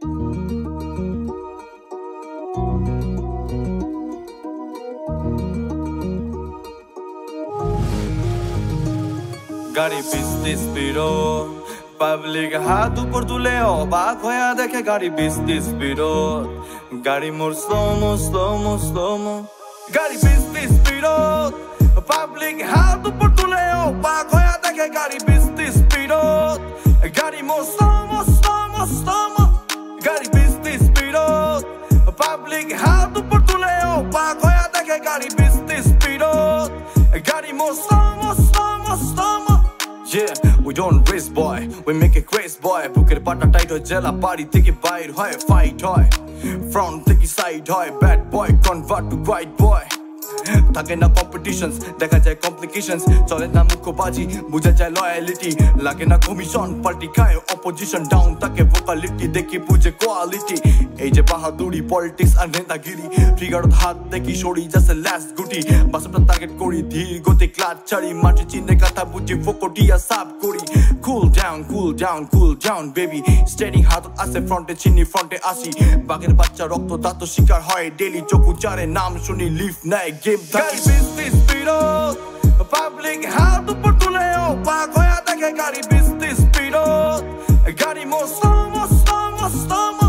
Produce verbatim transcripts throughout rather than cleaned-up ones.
গাড়ি পিছতে স্পিডত পাবলিক হাত উপর তুলে অবাক হয়ে দেখে গাড়ি পিছতে স্পিডত গাড়ি মোর স্লোমো স্লোমো স্লোমো গাড়ি পিছতে স্পিডত পাবলিক হাত উপর তুলে অবাক হয়ে দেখে গাড়ি পিছতে স্পিডত গাড়ি মোর স্লোমো স্লোমো স্লোমো গাড়ি পিছতে স্পিডত পাবলিক হাত উপর তুলে অবাক হয়ে দেখে গাড়ি পিছতে স্পিডত গাড়ি মোর slomo slomo slomo Yeah, we don't race boy, we make a craze boy. Buker pata tight hoy jela party theke bayr hoy fight hoy front theke side hoy bad boy convert to white boy থাকে না competitions দেখা যায় complications চলে না মুখবাজি বুঝা যায় loyalty লাগে না কমিশন পার্টি খায় অপোজিশন ডাউন থাকে ভোকালিটি দেখি বুঝে কোয়ালিটি এই যে বাহাদুরি পলিটিক্স আর নেতাগিরি ট্রিগারত হাত দেখি সরি যাচ্ছে লাস্ট গুটি বাসটা টার্গেট করি ধীর গতি ক্লাচ ছাড়ি মাটি চিনে কথা বুঝি ফোকটিয়া সাপ করি cool down cool down cool down baby স্টেডিং হাতত আছে ফ্রন্টে চিনি ফ্রন্টে আসি বাঘের বাচ্চা রক্ত দাঁত শিকার হয় ডেলি চকু চারে নাম শুনি লিফ নেয় গেম গাড়ি পিছতে স্পিডত পাবলিক হাত উপর তুলে অবাক হয়ে দেখে গাড়ি পিছতে স্পিডত গাড়ি মোর স্লোমো স্লোমো স্লোমো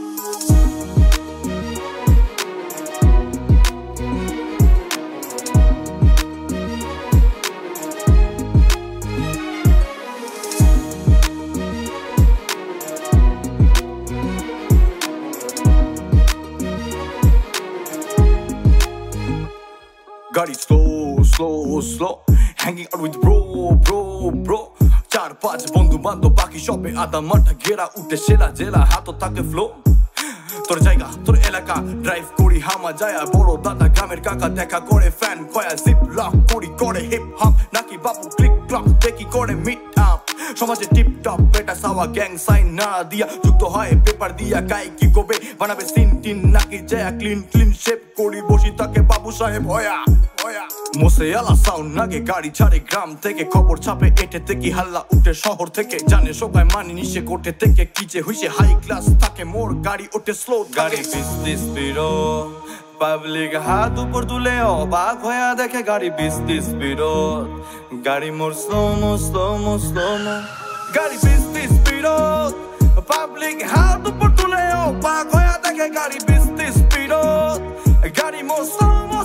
গাড়ি slow slow slow hanging out with bro bro bro চার পাঁচ বন্ধু বান্ধব বাকি সবে আধা মাঠা ঘেরা উঠে সেরা জেলা হাত থাকে ফ্লো তোর জায়গা তোর এলাকা ড্রাইভ করি হামা যায় বড় দাদা গ্রামের কাকা দেখা করে ফ্যান কয়া জিপ লক করি করে হিপ হপ নাকি বাবু ক্লিক ক্লক দেখি করে মিট আপ সমাজে টিপ টপ বেটা সাওয়া গ্যাং সাইন না দিয়া যুক্ত হয় পেপার দিয়া গাই কি কবে বানাবে সিন টিন নাকি যায় ক্লিন ক্লিন শেপ করি বসি তাকে বাবু সাহেব হয়া হয়া মোসে আলা সাউন্ড নাগে গাড়ি ছাড়ে গ্রাম থেকে খবর ছাপে এটে থেকে হাল্লা উঠে শহর থেকে জানে সবাই মানি নিশে কোটে থেকে কি যে হইছে হাই ক্লাস থাকে মোর গাড়ি ওঠে স্লো গাড়ি পিছতে স্পিডত পাবলিক হাত উপর তুলে অবাক হয়ে দেখে গাড়ি পিছতে স্পিডত গাড়ি মোর স্লোমো স্লোমো স্লোমো গাড়ি পিছতে স্পিডত পাবলিক হাত উপর তুলে অবাক হয়ে দেখে গাড়ি পিছতে স্পিডত গাড়ি মোর স্লোমো